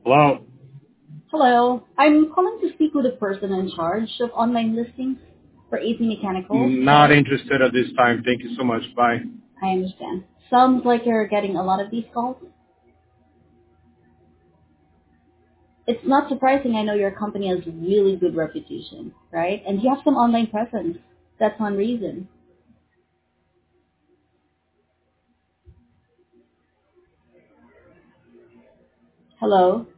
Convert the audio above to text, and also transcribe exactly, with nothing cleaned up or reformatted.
Hello. Hello. I'm calling to speak with the person in charge of online listings for A C Mechanicals. Not interested at this time. Thank you so much. Bye. I understand. Sounds like you're getting a lot of these calls. It's not surprising. I know your company has really good reputation, right? And you have some online presence. That's one reason. Hello.